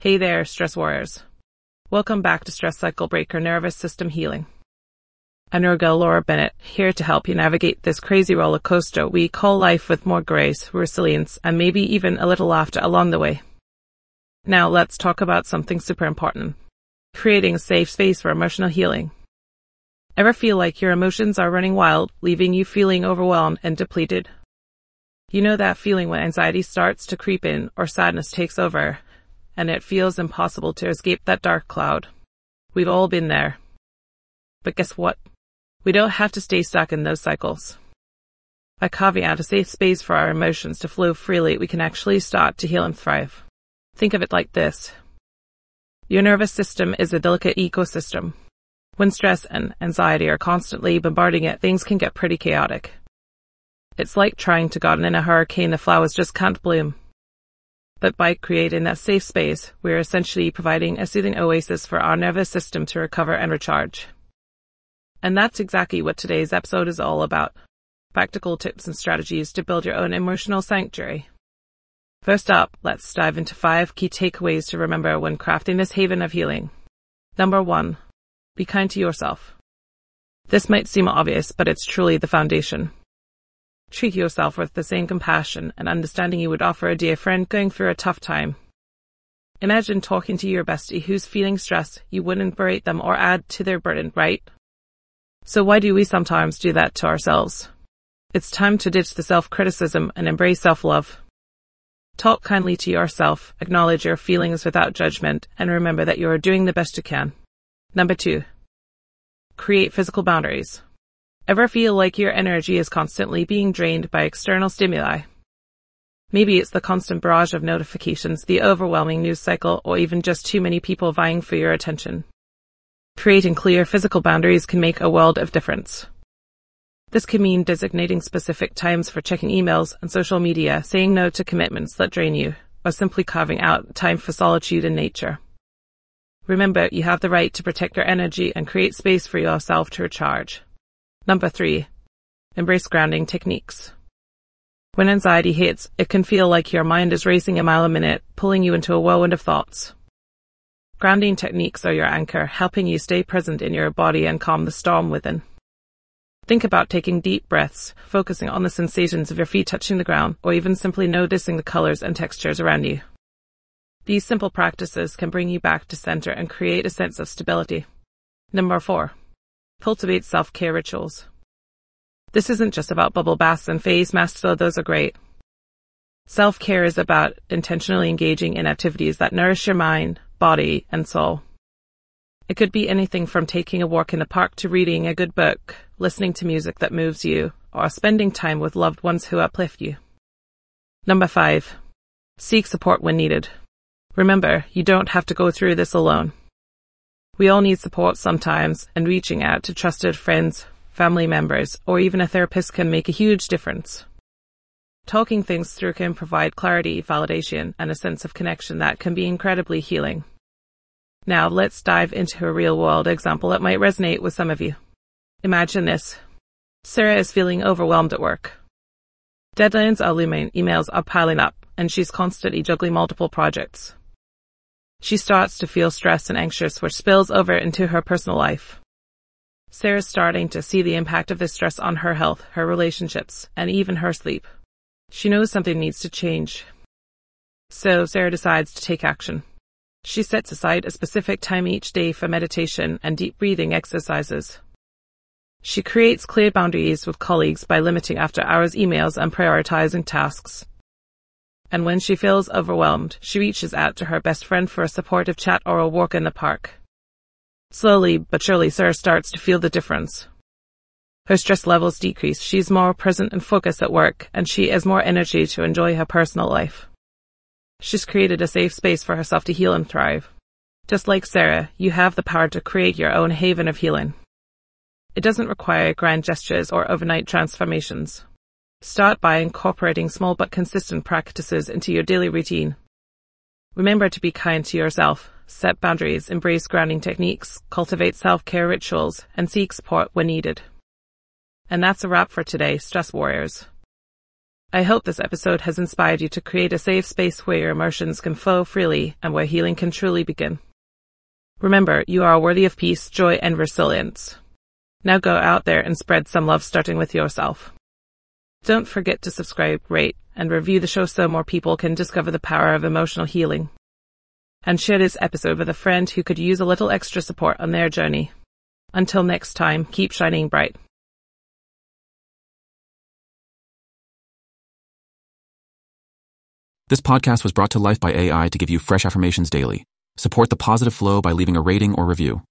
Hey there, stress warriors. Welcome back to Stress Cycle Breaker Nervous System Healing. I'm your girl Laura Bennett, here to help you navigate this crazy roller coaster we call life with more grace, resilience, and maybe even a little laughter along the way. Now let's talk about something super important. Creating a safe space for emotional healing. Ever feel like your emotions are running wild, leaving you feeling overwhelmed and depleted? You know that feeling when anxiety starts to creep in or sadness takes over, and it feels impossible to escape that dark cloud. We've all been there. But guess what? We don't have to stay stuck in those cycles. By carving out a safe space for our emotions to flow freely, we can actually start to heal and thrive. Think of it like this. Your nervous system is a delicate ecosystem. When stress and anxiety are constantly bombarding it, things can get pretty chaotic. It's like trying to garden in a hurricane. The flowers just can't bloom. But by creating that safe space, we're essentially providing a soothing oasis for our nervous system to recover and recharge. And that's exactly what today's episode is all about. Practical tips and strategies to build your own emotional sanctuary. First up, let's dive into 5 key takeaways to remember when crafting this haven of healing. Number 1, be kind to yourself. This might seem obvious, but it's truly the foundation. Treat yourself with the same compassion and understanding you would offer a dear friend going through a tough time. Imagine talking to your bestie who's feeling stressed. You wouldn't berate them or add to their burden, right? So why do we sometimes do that to ourselves? It's time to ditch the self-criticism and embrace self-love. Talk kindly to yourself, acknowledge your feelings without judgment, and remember that you are doing the best you can. Number 2, create physical boundaries. Ever feel like your energy is constantly being drained by external stimuli? Maybe it's the constant barrage of notifications, the overwhelming news cycle, or even just too many people vying for your attention. Creating clear physical boundaries can make a world of difference. This can mean designating specific times for checking emails and social media, saying no to commitments that drain you, or simply carving out time for solitude in nature. Remember, you have the right to protect your energy and create space for yourself to recharge. Number 3, embrace grounding techniques. When anxiety hits, it can feel like your mind is racing a mile a minute, pulling you into a whirlwind of thoughts. Grounding techniques are your anchor, helping you stay present in your body and calm the storm within. Think about taking deep breaths, focusing on the sensations of your feet touching the ground, or even simply noticing the colors and textures around you. These simple practices can bring you back to center and create a sense of stability. Number 4, cultivate self-care rituals. This isn't just about bubble baths and face masks, though those are great. Self-care is about intentionally engaging in activities that nourish your mind, body, and soul. It could be anything from taking a walk in the park to reading a good book, listening to music that moves you, or spending time with loved ones who uplift you. Number 5, seek support when needed. Remember, you don't have to go through this alone. We all need support sometimes, and reaching out to trusted friends, family members, or even a therapist can make a huge difference. Talking things through can provide clarity, validation, and a sense of connection that can be incredibly healing. Now let's dive into a real-world example that might resonate with some of you. Imagine this. Sarah is feeling overwhelmed at work. Deadlines are looming, emails are piling up, and she's constantly juggling multiple projects. She starts to feel stressed and anxious, which spills over into her personal life. Sarah's starting to see the impact of this stress on her health, her relationships, and even her sleep. She knows something needs to change. So Sarah decides to take action. She sets aside a specific time each day for meditation and deep breathing exercises. She creates clear boundaries with colleagues by limiting after-hours emails and prioritizing tasks. And when she feels overwhelmed, she reaches out to her best friend for a supportive chat or a walk in the park. Slowly but surely, Sarah starts to feel the difference. Her stress levels decrease, she's more present and focused at work, and she has more energy to enjoy her personal life. She's created a safe space for herself to heal and thrive. Just like Sarah, you have the power to create your own haven of healing. It doesn't require grand gestures or overnight transformations. Start by incorporating small but consistent practices into your daily routine. Remember to be kind to yourself, set boundaries, embrace grounding techniques, cultivate self-care rituals, and seek support when needed. And that's a wrap for today, Stress Warriors. I hope this episode has inspired you to create a safe space where your emotions can flow freely and where healing can truly begin. Remember, you are worthy of peace, joy, and resilience. Now go out there and spread some love, starting with yourself. Don't forget to subscribe, rate, and review the show so more people can discover the power of emotional healing. And share this episode with a friend who could use a little extra support on their journey. Until next time, keep shining bright. This podcast was brought to life by AI to give you fresh affirmations daily. Support the positive flow by leaving a rating or review.